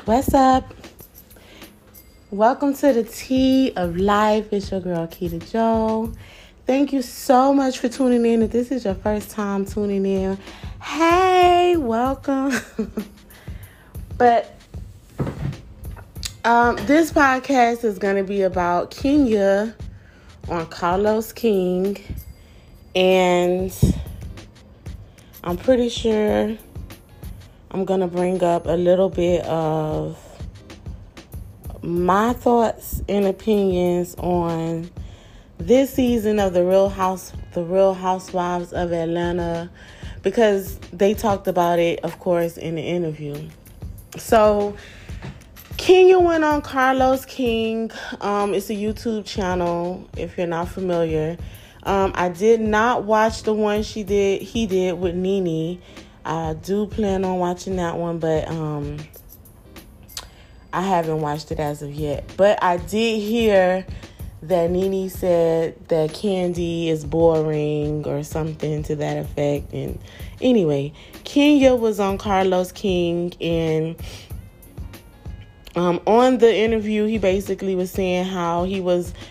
What's up? Welcome to the Tea of Life. It's your girl, Keita Joe. Thank you so much for tuning in. If this is your first time tuning in, hey, welcome. But this podcast is going to be about Kenya on Carlos King. And I'm pretty sure I'm going to bring up a little bit of my thoughts and opinions on this season of the Real Housewives of Atlanta, because they talked about it, of course, in the interview. So Kenya went on Carlos King. It's a YouTube channel, if you're not familiar. I did not watch the one he did with Nene. I do plan on watching that one, but I haven't watched it as of yet. But I did hear that Nene said that Kandi is boring or something to that effect. And anyway, Kenya was on Carlos King, and on the interview, he basically was saying how he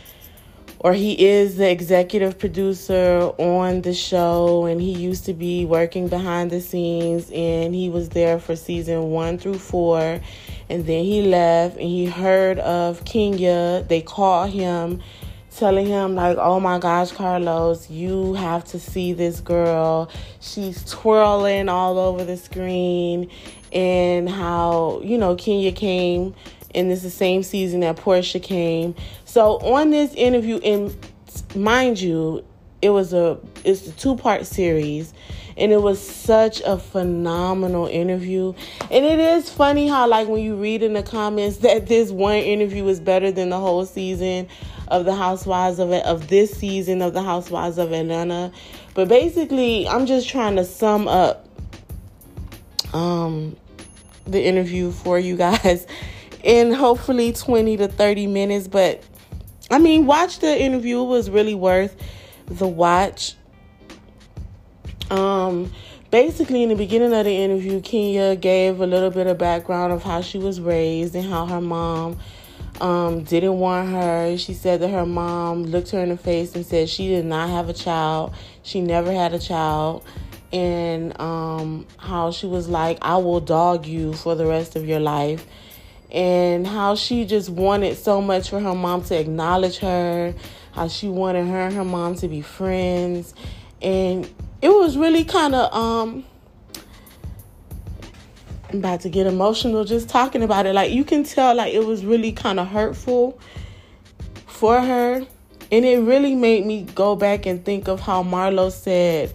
is the executive producer on the show, and he used to be working behind the scenes, and he was there for season 1 through 4, and then he left, and he heard of Kenya. They called him, telling him, like, oh my gosh, Carlos, you have to see this girl. She's twirling all over the screen, and how, Kenya came, and it's the same season that Portia came. So on this interview, and mind you, it's a 2-part series, and it was such a phenomenal interview. And it is funny how, like, when you read in the comments that this one interview is better than the whole season of the Housewives of this season of the Housewives of Atlanta. But basically, I'm just trying to sum up the interview for you guys in hopefully 20 to 30 minutes. But I mean, watch the interview. It was really worth the watch. Basically, in the beginning of the interview, Kenya gave a little bit of background of how she was raised and how her mom didn't want her. She said that her mom looked her in the face and said she did not have a child. She never had a child. And how she was like, I will dog you for the rest of your life. And how she just wanted so much for her mom to acknowledge her, how she wanted her and her mom to be friends. And it was really kind of, I'm about to get emotional just talking about it. Like, you can tell, like, it was really kind of hurtful for her. And it really made me go back and think of how Marlo said,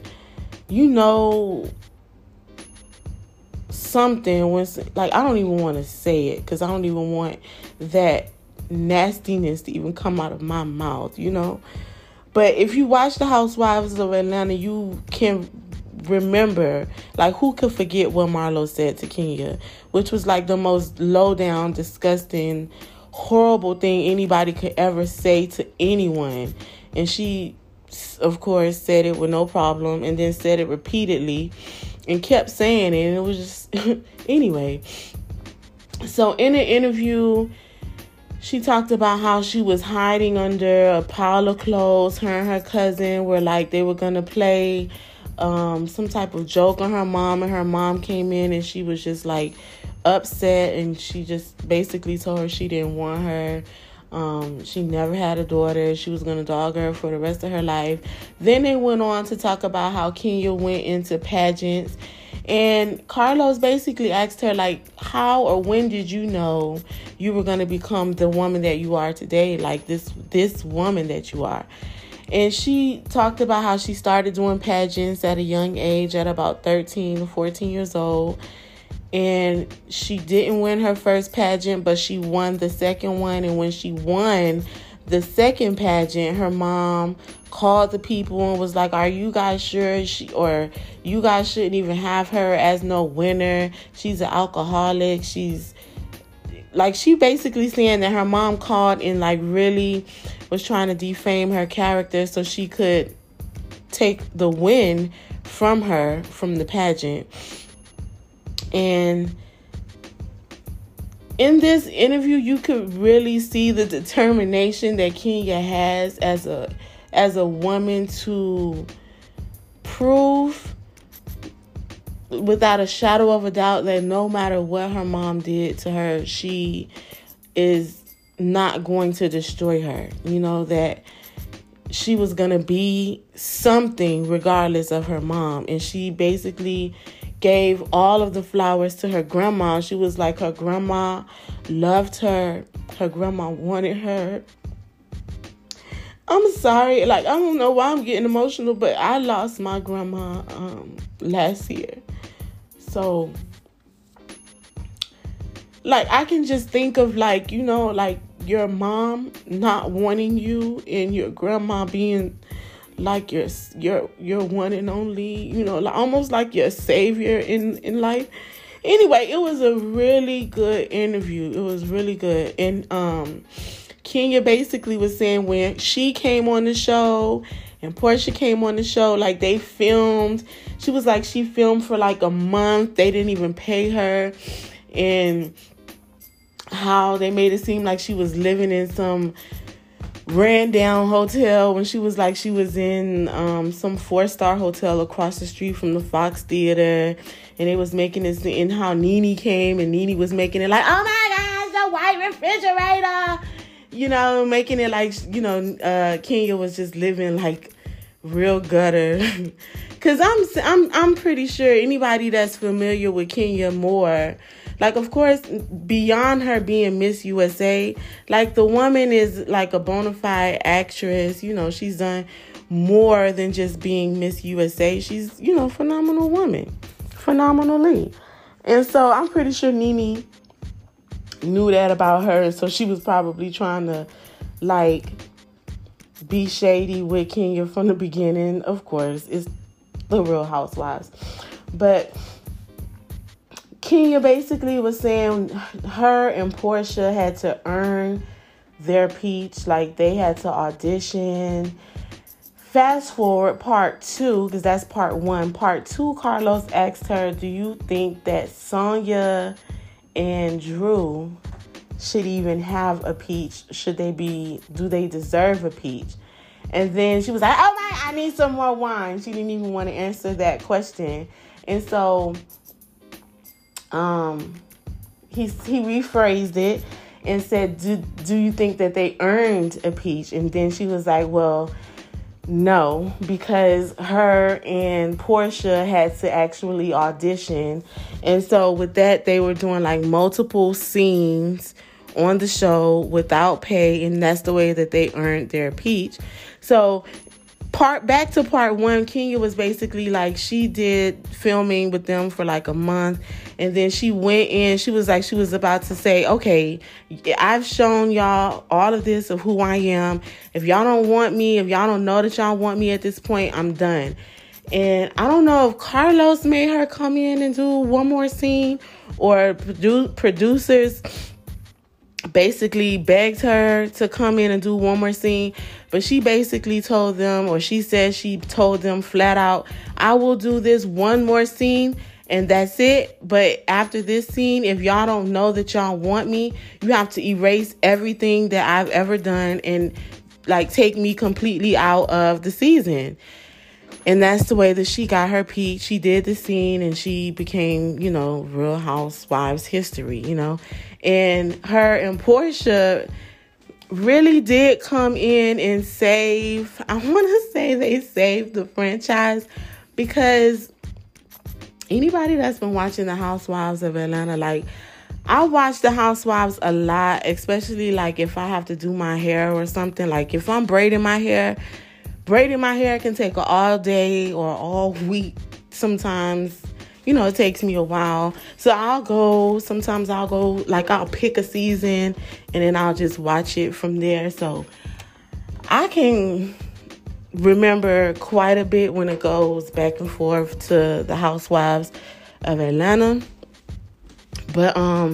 something when, like, I don't even want to say it because I don't even want that nastiness to even come out of my mouth, But if you watch the Housewives of Atlanta, you can remember, like, who could forget what Marlo said to Kenya, which was like the most low down, disgusting, horrible thing anybody could ever say to anyone. And she, of course, said it with no problem, and then said it repeatedly and kept saying it. And it was just anyway. So in the interview, she talked about how she was hiding under a pile of clothes. Her and her cousin were like, they were gonna play some type of joke on her mom, and her mom came in and she was just like upset, and she just basically told her she didn't want her. She never had a daughter. She was going to dog her for the rest of her life. Then they went on to talk about how Kenya went into pageants. And Carlos basically asked her, like, how or when did you know you were going to become the woman that you are today? Like, this woman that you are. And she talked about how she started doing pageants at a young age, at about 13 or 14 years old. And she didn't win her first pageant, but she won the second one. And when she won the second pageant, her mom called the people and was like, are you guys sure you guys shouldn't even have her as no winner? She's an alcoholic. She's like, she basically saying that her mom called and like really was trying to defame her character so she could take the win from her from the pageant. And in this interview, you could really see the determination that Kenya has as a woman to prove without a shadow of a doubt that no matter what her mom did to her, she is not going to destroy her. You know, that she was going to be something regardless of her mom. And she basically gave all of the flowers to her grandma. She was like, her grandma loved her. Her grandma wanted her. I'm sorry. Like, I don't know why I'm getting emotional, but I lost my grandma last year. So, like, I can just think of, like, you know, like your mom not wanting you and your grandma being like your one and only, you know, like, almost like your savior in life. Anyway, it was a really good interview. It was really good. And Kenya basically was saying when she came on the show and Portia came on the show, like, they filmed. She was like, she filmed for like a month. They didn't even pay her. And how they made it seem like she was living in some ran down hotel when she was like, she was in some 4-star hotel across the street from the Fox Theater. And they was making this, and how Nene came and Nene was making it like, oh my gosh, the white refrigerator. You know, making it like, you know, Kenya was just living like real gutter. Cause I'm pretty sure anybody that's familiar with Kenya more, like, of course, beyond her being Miss USA, like, the woman is like a bona fide actress. You know, she's done more than just being Miss USA. She's, you know, phenomenal woman, phenomenally. And so I'm pretty sure Nene knew that about her. So she was probably trying to, like, be shady with Kenya from the beginning. Of course, it's the Real Housewives. But Kenya basically was saying her and Portia had to earn their peach. Like, they had to audition. Fast forward part 2, because that's part 1. Part 2, Carlos asked her, do you think that Sonia and Drew should even have a peach? Do they deserve a peach? And then she was like, oh my, I need some more wine. She didn't even want to answer that question. And so he rephrased it and said, do you think that they earned a peach? And then she was like, well, no, because her and Portia had to actually audition. And so with that, they were doing like multiple scenes on the show without pay, and that's the way that they earned their peach. So back to part 1, Kenya was basically like, she did filming with them for like a month, and then she went in. She was like, she was about to say, okay, I've shown y'all all of this of who I am. If y'all don't want me, if y'all don't know that y'all want me at this point, I'm done. And I don't know if Carlos made her come in and do one more scene, or producers basically begged her to come in and do one more scene. But she basically told them, or she said she told them flat out, I will do this one more scene and that's it. But after this scene, if y'all don't know that y'all want me, you have to erase everything that I've ever done and like take me completely out of the season. And that's the way that she got her peak. She did the scene and she became, you know, Real Housewives history, you know. And her and Portia really did come in and save, I want to say they saved the franchise, because anybody that's been watching the Housewives of Atlanta, like, I watch the Housewives a lot, especially like if I have to do my hair or something. Like if I'm braiding my hair can take all day or all week. Sometimes, you know, it takes me a while. So sometimes I'll go, like I'll pick a season and then I'll just watch it from there. So I can remember quite a bit when it goes back and forth to the Housewives of Atlanta. But,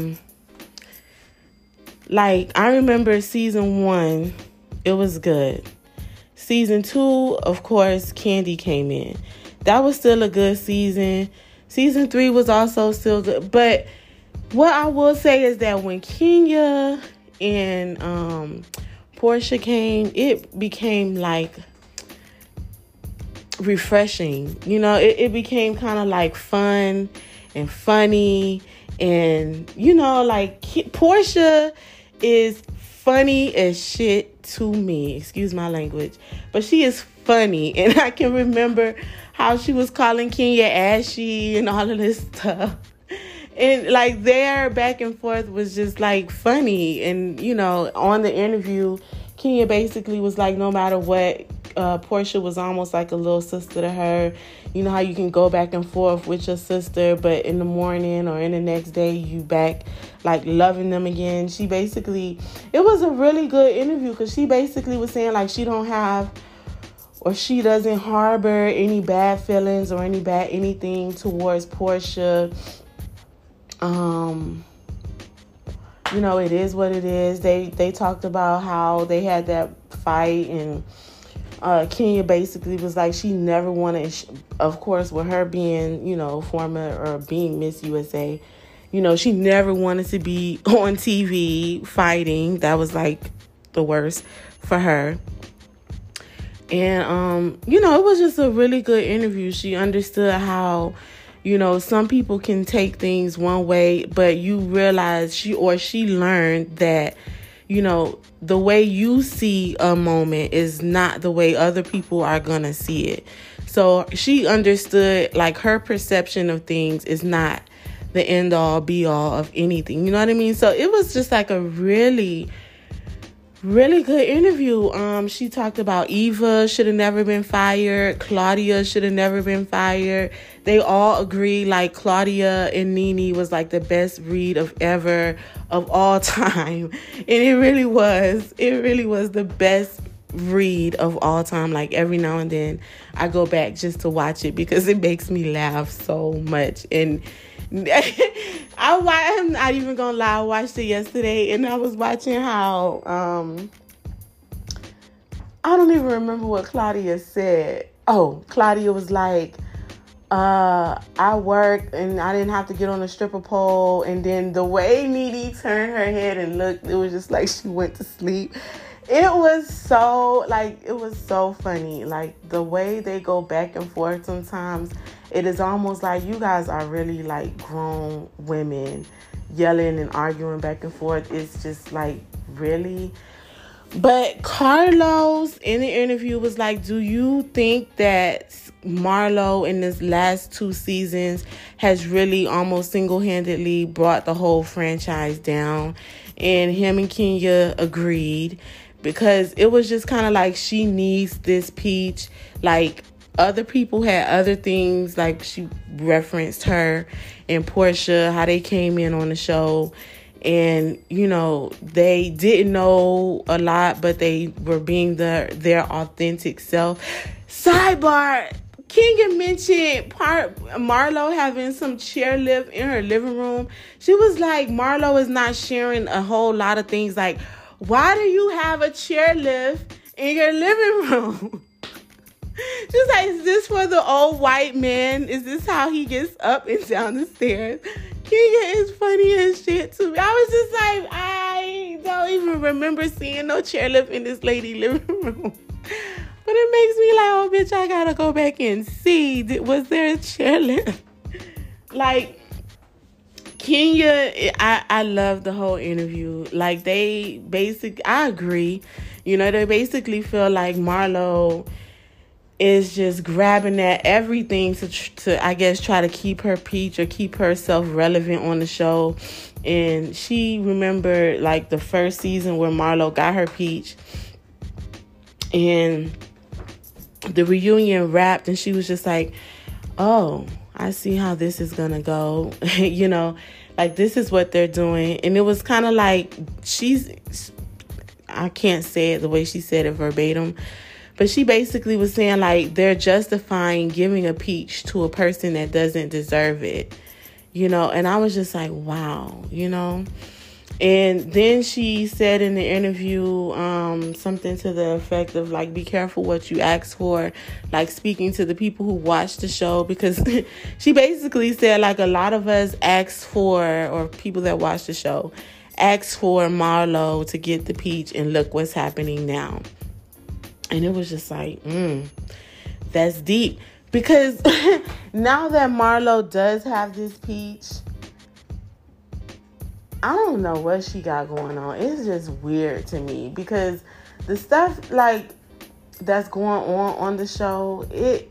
like, I remember season 1, it was good. Season 2, of course, Candy came in. That was still a good season. Season 3 was also still good. But what I will say is that when Kenya and Porsha came, it became like refreshing. You know, it became kind of like fun and funny. And, you know, like Porsha is funny as shit to me. Excuse my language. But she is funny. And I can remember how she was calling Kenya ashy and all of this stuff. And like their back and forth was just like funny. And, you know, on the interview, Kenya basically was like, no matter what, Porsha was almost like a little sister to her. You know how you can go back and forth with your sister, but in the morning or in the next day, you back like loving them again. She basically, it was a really good interview because she basically was saying like she don't have, or she doesn't harbor any bad feelings or any bad anything towards Porsha. You know, it is what it is. They talked about how they had that fight, and Kenya basically was like she never wanted, of course, with her being, you know, former or being Miss USA, you know, she never wanted to be on TV fighting. That was like the worst for her. And, you know, it was just a really good interview. She understood how, you know, some people can take things one way, but you realize she learned that, you know, the way you see a moment is not the way other people are going to see it. So she understood like her perception of things is not the end all be all of anything. You know what I mean? So it was just like a really, really good interview. She talked about Eva should have never been fired. Claudia should have never been fired. They all agree like Claudia and Nene was like the best read of all time. And it really was the best read of all time. Like every now and then I go back just to watch it because it makes me laugh so much. And I'm not even gonna lie, I watched it yesterday and I was watching how I don't even remember what Claudia said. Oh, Claudia was like, I worked and I didn't have to get on a stripper pole. And then the way Nene turned her head and looked, it was just like she went to sleep. It was so funny. Like the way they go back and forth sometimes, it is almost like you guys are really like grown women yelling and arguing back and forth. It's just like really. But Carlos in the interview was like, do you think that Marlo in this last 2 seasons has really almost single-handedly brought the whole franchise down? And him and Kenya agreed because it was just kind of like she needs this peach. Like other people had other things, like she referenced her and Porsha, how they came in on the show. And, you know, they didn't know a lot, but they were being their authentic self. Sidebar, Kenya mentioned Marlo having some chairlift in her living room. She was like, Marlo is not sharing a whole lot of things. Like, why do you have a chairlift in your living room? She's like, is this for the old white man? Is this how he gets up and down the stairs? Kenya is funny as shit to me. I was just like, I don't even remember seeing no chairlift in this lady living room. But it makes me like, oh, bitch, I gotta go back and see. Was there a chairlift? Like, Kenya, I love the whole interview. Like, I agree. You know, they basically feel like Marlo is just grabbing at everything to I guess try to keep her peach or keep herself relevant on the show. And she remembered like the first season where Marlo got her peach and the reunion wrapped and she was just like, oh, I see how this is gonna go. You know, like this is what they're doing. And it was kind of like I can't say it the way she said it verbatim, but she basically was saying, like, they're justifying giving a peach to a person that doesn't deserve it, you know? And I was just like, wow, you know? And then she said in the interview something to the effect of like, be careful what you ask for, like speaking to the people who watch the show, because she basically said like a lot of us ask for, or people that watch the show ask for Marlo to get the peach, and look what's happening now. And it was just like, that's deep. Because now that Marlo does have this peach, I don't know what she got going on. It's just weird to me, because the stuff like that's going on the show,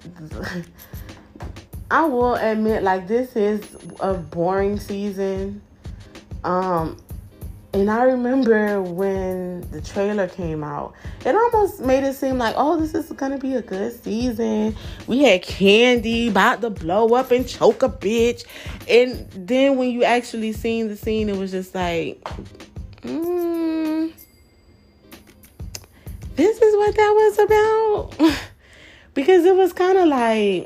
I will admit, like, this is a boring season. And I remember when the trailer came out, it almost made it seem like, oh, this is going to be a good season. We had Kandi about to blow up and choke a bitch. And then when you actually seen the scene, it was just like, this is what that was about? Because it was kind of like,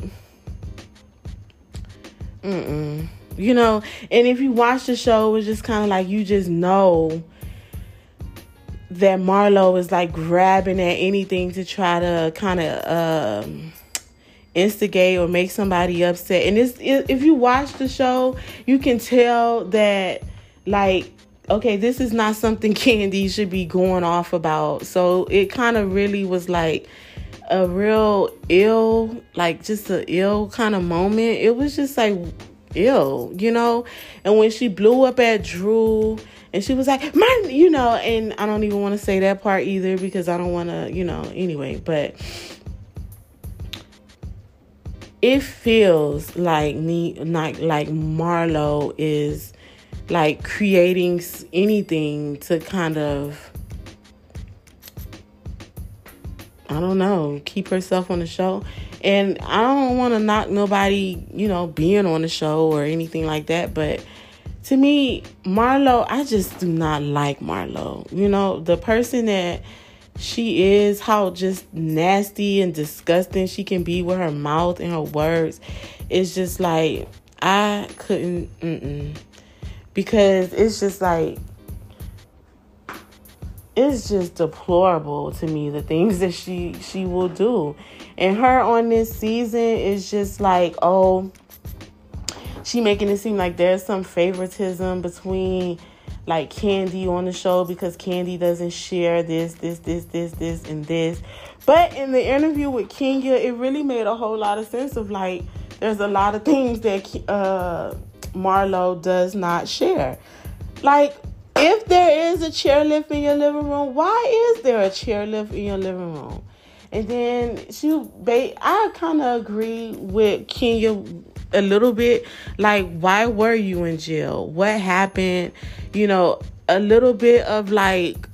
you know, and if you watch the show, it was just kind of like, you just know that Marlo is like grabbing at anything to try to kind of instigate or make somebody upset. And if you watch the show, you can tell that, like, okay, this is not something Kandi should be going off about. So it kind of really was like a real ill, like just an ill kind of moment. It was just like ill, you know. And when she blew up at Drew and she was like, man, you know, and I don't even want to say that part either, because I don't want to, you know, anyway. But it feels like like Marlo is like creating anything to kind of, I don't know, keep herself on the show. And I don't want to knock nobody, you know, being on the show or anything like that. But to me, Marlo, I just do not like Marlo. You know, the person that she is, how just nasty and disgusting she can be with her mouth and her words. It's just like, I couldn't, because it's just like, it's just deplorable to me, the things that she will do. And her on this season is just like, oh, she making it seem like there's some favoritism between like Kandi on the show, because Kandi doesn't share this, and this. But in the interview with Kenya, it really made a whole lot of sense of like, there's a lot of things that Marlo does not share. Like, if there is a chairlift in your living room, why is there a chairlift in your living room? And then I kind of agree with Kenya a little bit. Like, why were you in jail? What happened? You know, a little bit of like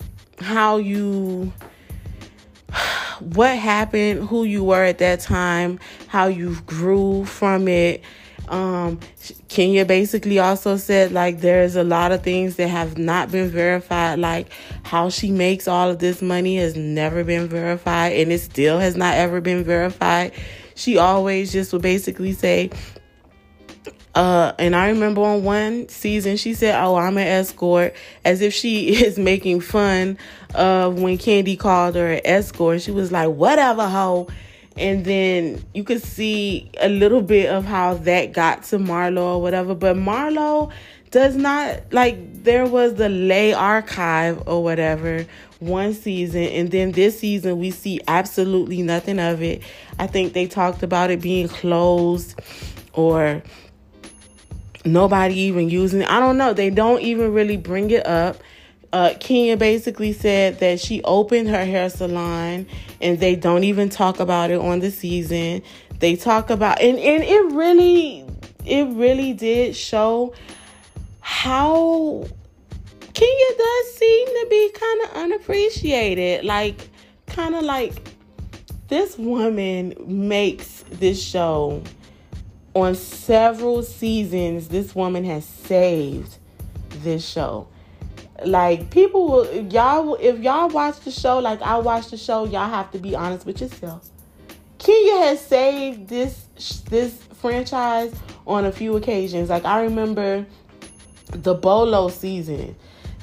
what happened, who you were at that time, how you grew from it. Kenya basically also said like there's a lot of things that have not been verified, like how she makes all of this money has never been verified, and it still has not ever been verified. She always just would basically say, and I remember on one season she said, oh, I'm an escort, as if she is making fun of when Kandi called her an escort. She was like, whatever, hoe. And then you could see a little bit of how that got to Marlo or whatever. But Marlo does not, like, there was the Lay Archive or whatever one season. And then this season, we see absolutely nothing of it. I think they talked about it being closed or nobody even using it. I don't know. They don't even really bring it up. Kenya basically said that she opened her hair salon, and they don't even talk about it on the season. They talk about, and it really did show how Kenya does seem to be kind of unappreciated. Like, kind of like, this woman makes this show on several seasons. This woman has saved this show. Like, people will, if y'all watch the show, like I watch the show, y'all have to be honest with yourself. Kenya has saved this franchise on a few occasions. Like, I remember the Bolo season.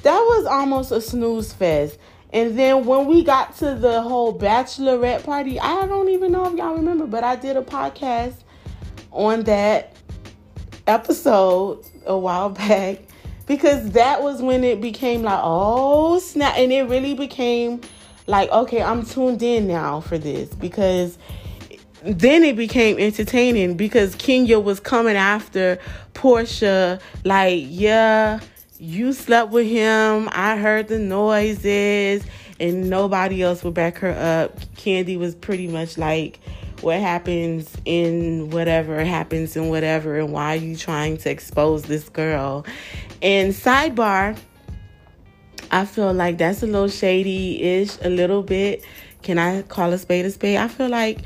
that was almost a snooze fest. And then when we got to the whole bachelorette party, I don't even know if y'all remember, but I did a podcast on that episode a while back, because that was when it became like, oh snap, and it really became like, okay, I'm tuned in now for this, because then it became entertaining, because Kenya was coming after Porsha like, yeah, you slept with him, I heard the noises, and nobody else would back her up. Kandi was pretty much like, what happens in whatever happens in whatever, and why are you trying to expose this girl? And sidebar, I feel like that's a little shady-ish, a little bit. Can I call a spade a spade? I feel like,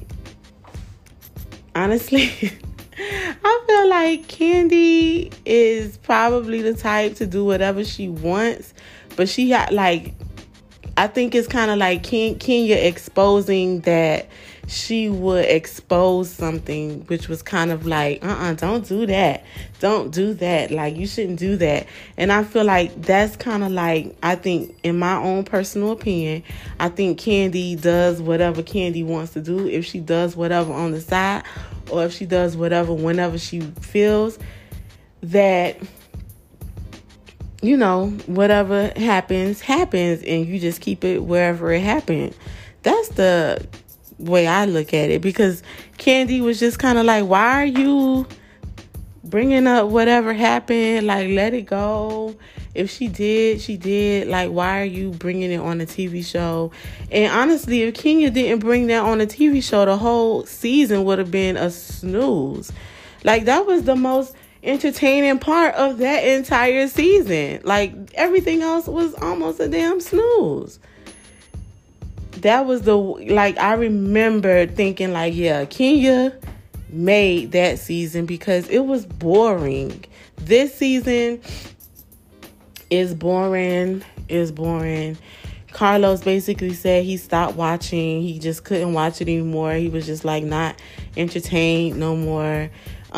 honestly, I feel like Kandi is probably the type to do whatever she wants, but she had like, I think it's kind of like Kenya exposing that she would expose something, which was kind of like, don't do that. Don't do that. Like, you shouldn't do that. And I feel like that's kind of like, I think, in my own personal opinion, I think Kandi does whatever Kandi wants to do. If she does whatever on the side, or if she does whatever whenever she feels that, you know, whatever happens, and you just keep it wherever it happened. That's the way I look at it, because Kandi was just kind of like, why are you bringing up whatever happened? Like, let it go. If she did, she did. Like, why are you bringing it on a TV show? And honestly, if Kenya didn't bring that on a TV show, the whole season would have been a snooze. Like, that was the most entertaining part of that entire season. Like, everything else was almost a damn snooze. That was I remember thinking like, yeah, Kenya made that season, because it was boring. This season is boring. Carlos basically said he stopped watching. He just couldn't watch it anymore. He was just like not entertained no more.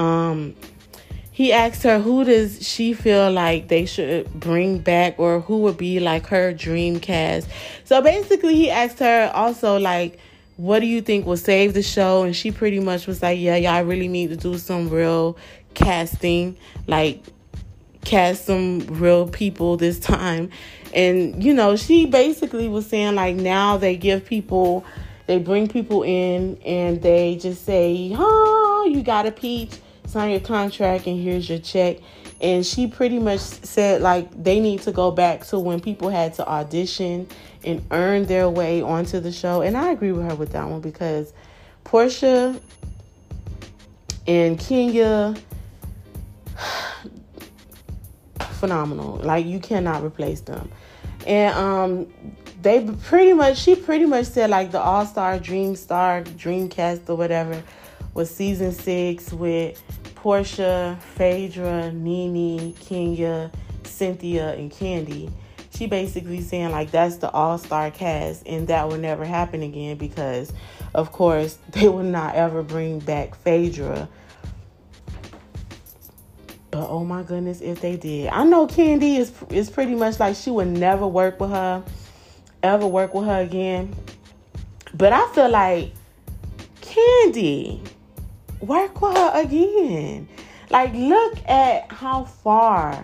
He asked her, who does she feel like they should bring back, or who would be like her dream cast? So basically he asked her also like, what do you think will save the show? And she pretty much was like, yeah, y'all really need to do some real casting, like cast some real people this time. And, you know, she basically was saying like, now they bring people in and they just say, oh, you got a peach, sign your contract, and here's your check. And she pretty much said like they need to go back to when people had to audition and earn their way onto the show. And I agree with her with that one, because Porsha and Kenya, phenomenal. Like, you cannot replace them. And she pretty much said like the All-Star Dreamcast or whatever was season 6 with Porsha, Phaedra, Nene, Kenya, Cynthia, and Kandi. She basically saying like that's the all-star cast, and that will never happen again, because of course they will not ever bring back Phaedra. But oh my goodness, if they did. I know Kandi is pretty much like she would never work with her again. But I feel like Kandi, work with her again. Like, look at how far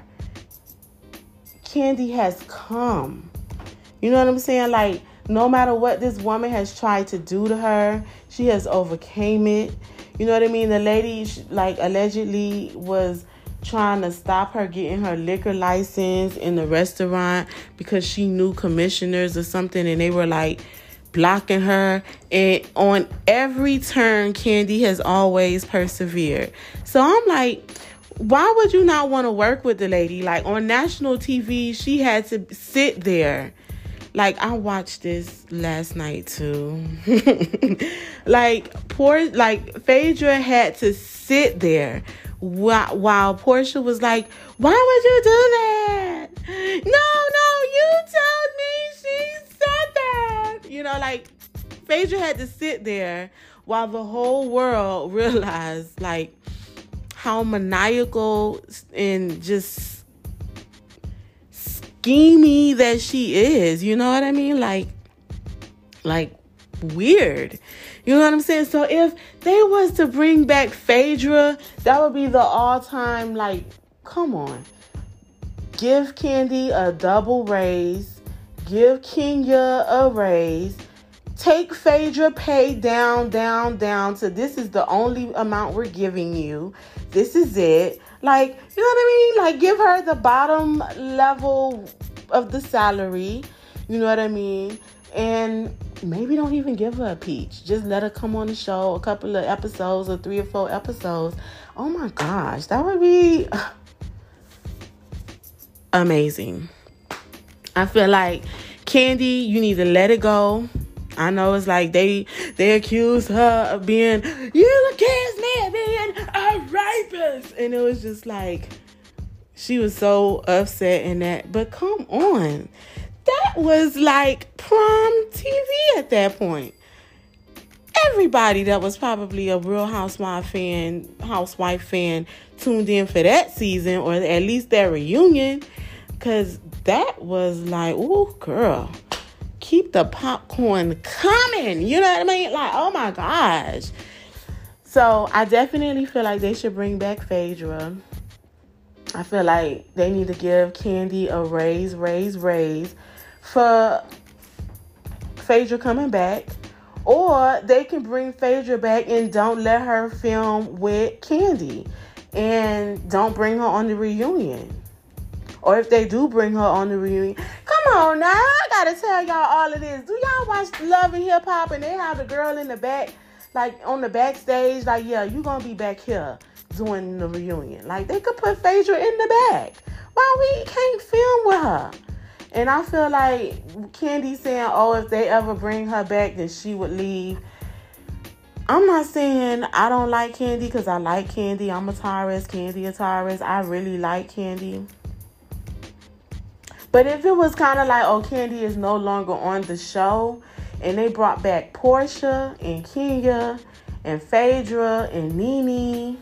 Kandi has come. You know what I'm saying? Like, no matter what this woman has tried to do to her, she has overcame it. You know what I mean? The lady, like, allegedly was trying to stop her getting her liquor license in the restaurant because she knew commissioners or something, and they were like blocking her. And on every turn, Kandi has always persevered. So I'm like, why would you not want to work with the lady? Like, on national TV, she had to sit there. Like, I watched this last night too. Phaedra had to sit there while Porsha was like, why would you do that? No, you told me she said that. You know, like, Phaedra had to sit there while the whole world realized, like, how maniacal and just schemy that she is. You know what I mean? Like weird. You know what I'm saying? So if they was to bring back Phaedra, that would be the all-time, like, come on. Give Kandi a double raise. Give Kenya a raise. Take Phaedra pay down to this is the only amount we're giving you. This is it. Like, you know what I mean? Like, give her the bottom level of the salary. You know what I mean? And maybe don't even give her a peach. Just let her come on the show a couple of episodes or 3 or 4 episodes. Oh my gosh, that would be amazing. I feel like Kandi, you need to let it go. I know it's like they accuse her of being, you accuse me of being a rapist. And it was just like, she was so upset in that. But come on. That was like prom TV at that point. Everybody that was probably a Real Housewife fan tuned in for that season, or at least their reunion. Because that was like, ooh, girl, keep the popcorn coming. You know what I mean? Like, oh my gosh. So I definitely feel like they should bring back Phaedra. I feel like they need to give Kandi a raise for Phaedra coming back. Or they can bring Phaedra back and don't let her film with Kandi. And don't bring her on the reunion. Or if they do bring her on the reunion, come on now, I gotta tell y'all all of this. Do y'all watch Love and Hip Hop and they have the girl in the back, like on the backstage, like, yeah, you gonna be back here doing the reunion. Like, they could put Phaedra in the back. Why we can't film with her? And I feel like Kandi saying, oh, if they ever bring her back, then she would leave. I'm not saying I don't like Kandi, because I like Kandi. I'm a Taurus, Kandi a Taurus. I really like Kandi. But if it was kind of like, oh, Kandi is no longer on the show, and they brought back Portia and Kenya and Phaedra and Nene,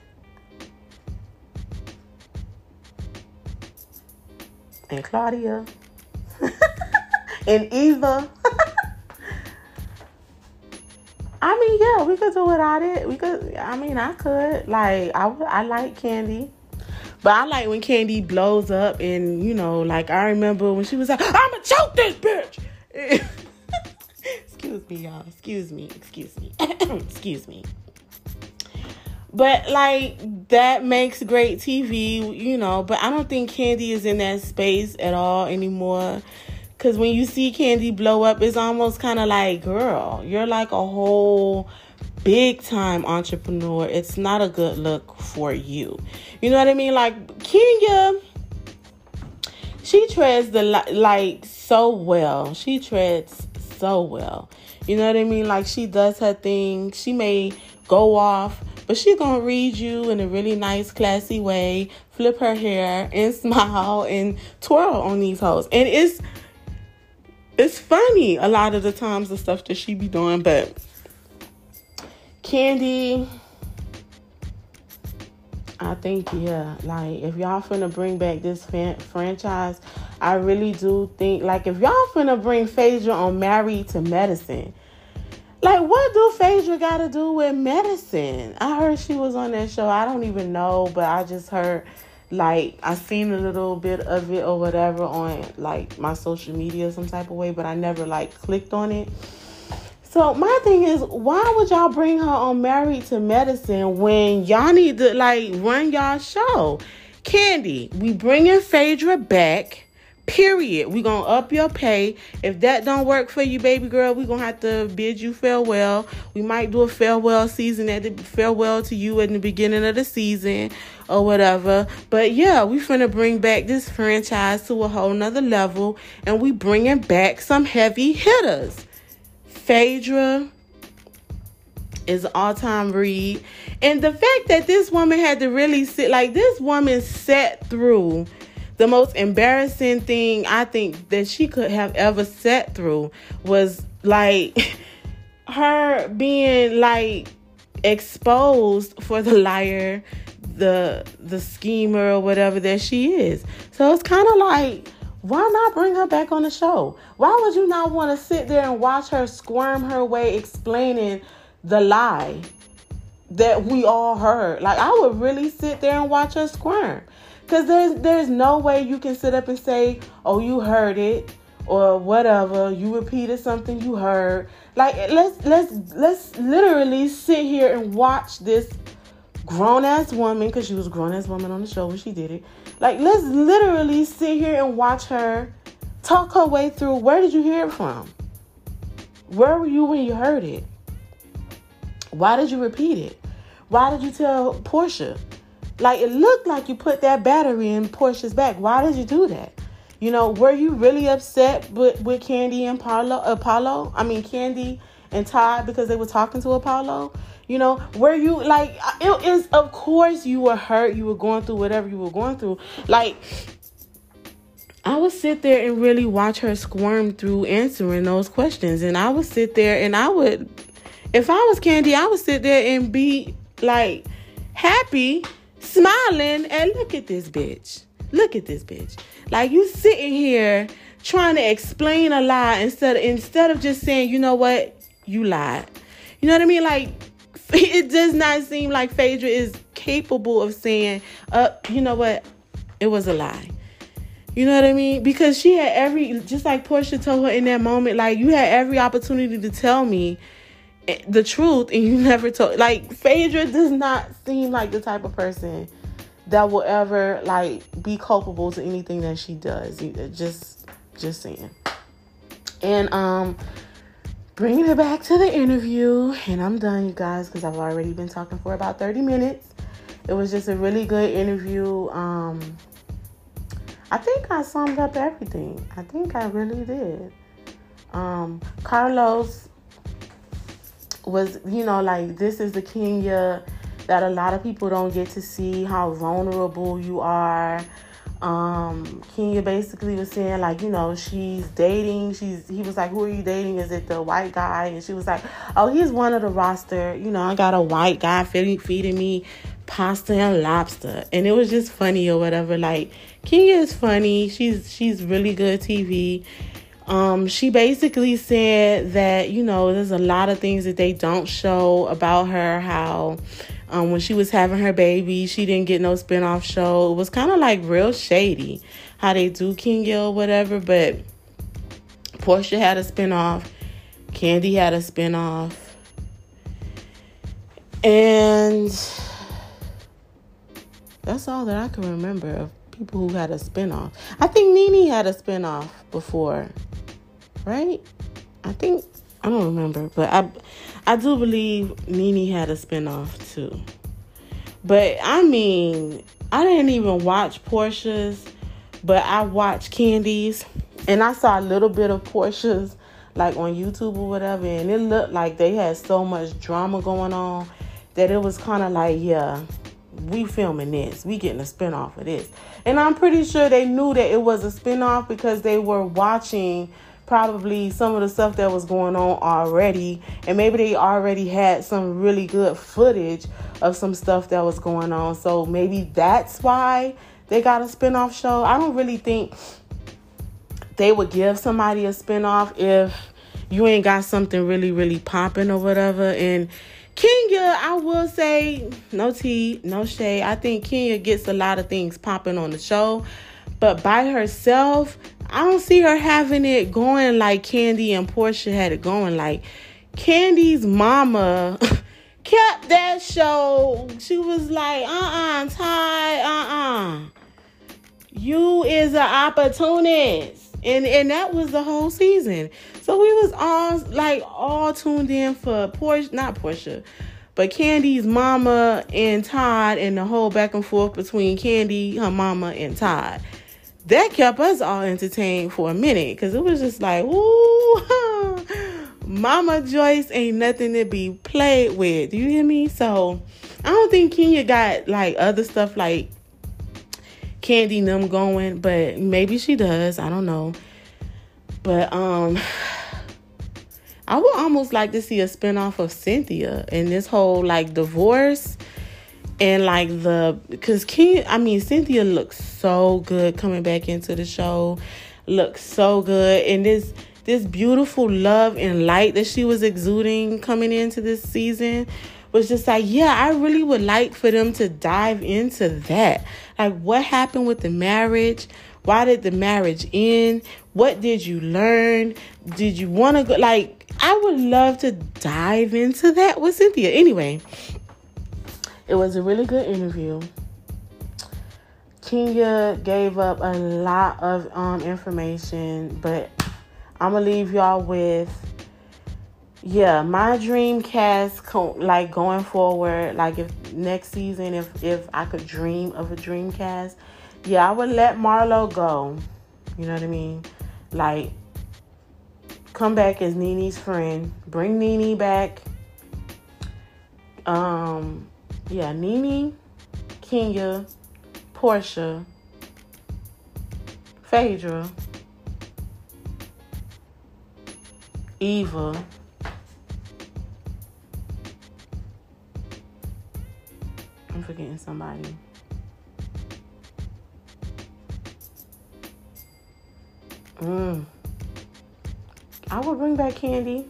and Claudia and Eva. I mean, yeah, we could do without it. I could. Like, I like Kandi. But I like when Kandi blows up and, you know, like, I remember when she was like, I'ma choke this bitch. Excuse me, y'all. Excuse me. Excuse me. But, like, that makes great TV, you know. But I don't think Kandi is in that space at all anymore. Because when you see Kandi blow up, it's almost kind of like, girl, you're like a whole big time entrepreneur. It's not a good look for you. You know what I mean? Like, Kenya, she treads so well. She treads so well. You know what I mean? Like, she does her thing. She may go off, but she gonna read you in a really nice, classy way, flip her hair and smile and twirl on these hoes. And it's funny a lot of the times, the stuff that she be doing. But Kandi, I think, yeah, like, if y'all finna bring back this franchise, I really do think, like, if y'all finna bring Phaedra on Married to Medicine, like, what do Phaedra gotta do with medicine? I heard she was on that show. I don't even know, but I just heard, like, I seen a little bit of it or whatever on, like, my social media some type of way, but I never, like, clicked on it. So my thing is, why would y'all bring her on Married to Medicine when y'all need to, like, run y'all show? Kandi, we bringing Phaedra back, period. We gonna up your pay. If that don't work for you, baby girl, we gonna have to bid you farewell. We might do a farewell season farewell to you in the beginning of the season or whatever. But yeah, we finna bring back this franchise to a whole nother level, and we bringing back some heavy hitters. Phaedra is an all-time read. And the fact that this woman had to really this woman sat through the most embarrassing thing I think that she could have ever sat through was, like, her being, like, exposed for the liar, the schemer or whatever that she is. So it's kind of like, why not bring her back on the show? Why would you not want to sit there and watch her squirm her way explaining the lie that we all heard? Like, I would really sit there and watch her squirm. Because there's no way you can sit up and say, oh, you heard it, or whatever, you repeated something you heard. Like, let's literally sit here and watch this grown-ass woman, because she was a grown-ass woman on the show when she did it. Like, let's literally sit here and watch her talk her way through. Where did you hear it from? Where were you when you heard it? Why did you repeat it? Why did you tell Portia? Like, it looked like you put that battery in Portia's back. Why did you do that? You know, were you really upset with Kandi and Apollo? I mean, Kandi and Todd, because they were talking to Apollo? You know, were you, like, it is, of course you were hurt. You were going through whatever you were going through. Like, I would sit there and really watch her squirm through answering those questions. And I would sit there and I would, if I was Kandi, I would sit there and be, like, happy, smiling, and look at this bitch. Look at this bitch. Like, you sitting here trying to explain a lie instead of just saying, you know what, you lied. You know what I mean? Like, it does not seem like Phaedra is capable of saying, you know what, it was a lie. You know what I mean? Because she had just like Portia told her in that moment, like, you had every opportunity to tell me the truth and you never told. Like, Phaedra does not seem like the type of person that will ever, like, be culpable to anything that she does. Just saying. And bringing it back to the interview, and I'm done, you guys, because I've already been talking for about 30 minutes. It was just a really good interview. I think I summed up everything. I think I really did. Carlos was, you know, like, this is the Kenya that a lot of people don't get to see, how vulnerable you are. Kenya basically was saying, like, you know, she's dating. He was like, who are you dating? Is it the white guy? And she was like, oh, he's one of the roster. You know, I got a white guy feeding me pasta and lobster. And it was just funny or whatever. Like, Kenya is funny. She's really good TV. She basically said that, you know, there's a lot of things that they don't show about her, how when she was having her baby, she didn't get no spinoff show. It was kind of like real shady how they do Kenya or whatever, but Portia had a spinoff, Kandi had a spinoff, and that's all that I can remember of people who had a spinoff. I think Nene had a spinoff before, right? I don't remember, but I do believe Nene had a spinoff too. But I mean, I didn't even watch Portia's, but I watched Kandi's, and I saw a little bit of Portia's, like, on YouTube or whatever, and it looked like they had so much drama going on that it was kind of like, yeah, we filming this, we getting a spinoff of this. And I'm pretty sure they knew that it was a spinoff because they were watching probably some of the stuff that was going on already, and maybe they already had some really good footage of some stuff that was going on, so maybe that's why they got a spinoff show. I don't really think they would give somebody a spinoff if you ain't got something really, really popping or whatever. And Kenya, I will say, no tea, no shade, I think Kenya gets a lot of things popping on the show, but by herself, I don't see her having it going like Kandi and Portia had it going. Like, Kandi's mama kept that show. She was like, Ty, you is an opportunist. And that was the whole season. So we was all tuned in for not Portia, but Kandi's mama and Todd, and the whole back and forth between Kandi, her mama, and Todd. That kept us all entertained for a minute, because it was just like, ooh, Mama Joyce ain't nothing to be played with. Do you hear me? So I don't think Kenya got, like, other stuff like Kandi and them going, but maybe she does. I don't know. But I would almost like to see a spinoff of Cynthia and this whole, like, divorce. And, like, because Cynthia looks so good coming back into the show. looked so good. And this beautiful love and light that she was exuding coming into this season was just like, yeah, I really would like for them to dive into that. Like, what happened with the marriage? Why did the marriage end? What did you learn? Did you want to go? Like, I would love to dive into that with Cynthia. Anyway, it was a really good interview. Kenya gave up a lot of information, but I'm going to leave y'all with, my dream cast, like, going forward, like, if next season, if I could dream of a dream cast, I would let Marlo go. You know what I mean? Like, come back as Nene's friend. Bring Nene back. Nene, Kenya, Portia, Phaedra, Eva, I'm forgetting somebody. I would bring back Candy.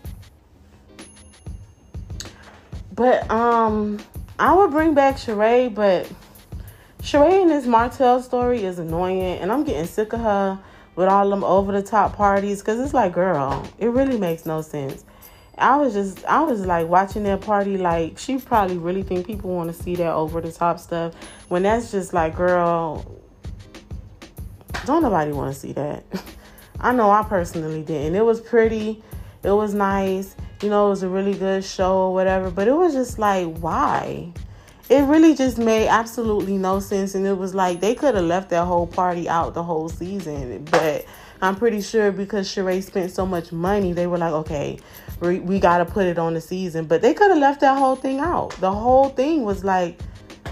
But I would bring back Sheree, but Sheree in this Martell story is annoying, and I'm getting sick of her with all them over the top parties, because it's like, girl, it really makes no sense. I was like watching that party, like, she probably really think people want to see that over the top stuff, when that's just like, girl, don't nobody want to see that. I know I personally didn't. It was pretty, it was nice, it was a really good show or whatever, but it was just like, why? It really just made absolutely no sense, and it was like they could have left that whole party out the whole season, but I'm pretty sure because Sheree spent so much money, they were like, okay, we got to put it on the season, but they could have left that whole thing out. The whole thing was like,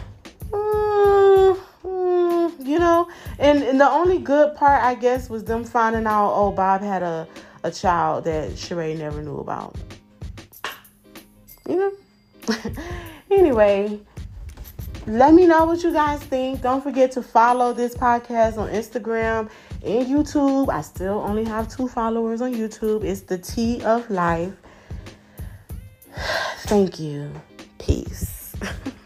and the only good part, I guess, was them finding out, oh, Bob had a child that Sheree never knew about. Anyway, let me know what you guys think. Don't forget to follow this podcast on Instagram and YouTube. I still only have 2 followers on YouTube. It's the Tea of Life. Thank you. Peace.